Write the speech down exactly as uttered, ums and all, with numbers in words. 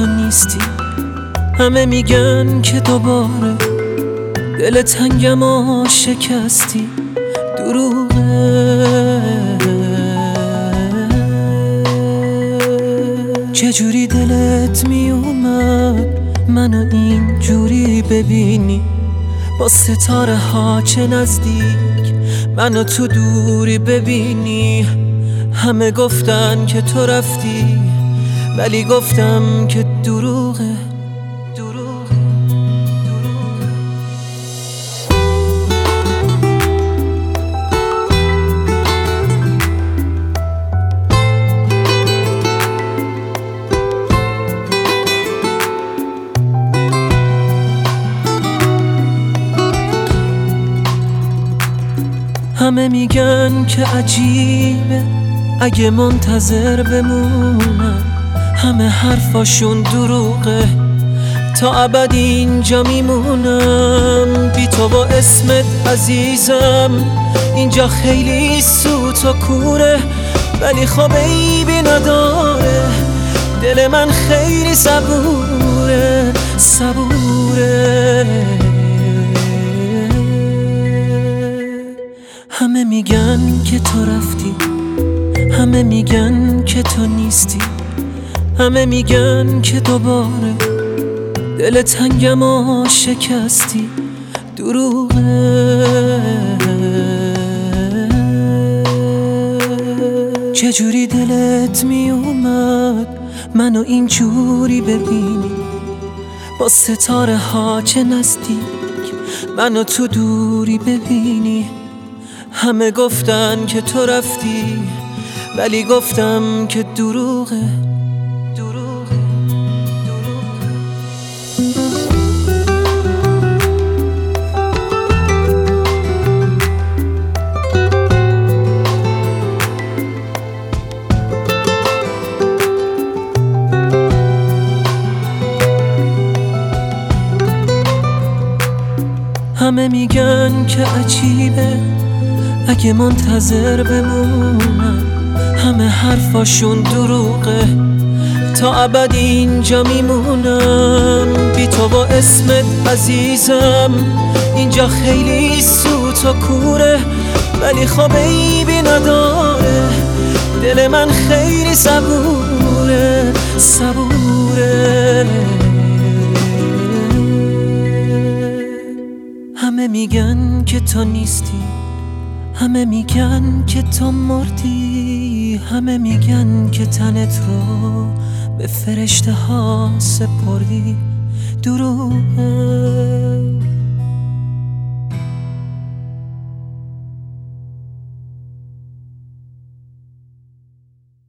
تو نیستی. همه میگن که دوباره دل تنگم و شکستی. دروغه. چجوری دلت میومد منو اینجوری ببینی؟ با ستاره ها چه نزدیک منو تو دوری ببینی. همه گفتن که تو رفتی ولی گفتم که دروغه. دروغه. دروغه. همه میگن که عجیبه اگه منتظر بمونم. همه حرفاشون دروغه، تا ابد اینجا میمونم. بی تو با اسمت عزیزم اینجا خیلی سوت و کوره، ولی خب عیبی نداره. دل من خیلی صبوره صبوره. همه میگن که تو رفتی، همه میگن که تو نیستی. همه میگن که دوباره دل تنگم و شکستی. دروغه. چجوری دلت میومد منو اینجوری ببینی؟ با ستاره ها چه نزدیک منو تو دوری ببینی. همه گفتن که تو رفتی ولی گفتم که دروغه. دروغه. دروغه. همه میگن که عجیبه اگه منتظر بمونم. همه حرفاشون دروغه، تا ابد اینجا میمونم. بی تو با اسمت عزیزم اینجا خیلی سوت و کوره، ولی خب عیبی نداره. دل من خیلی صبوره صبوره. همه میگن که تو نیستی، همه میگن که تو مردی. همه میگن که تنت رو به فرشته ها سپردی. دروغه.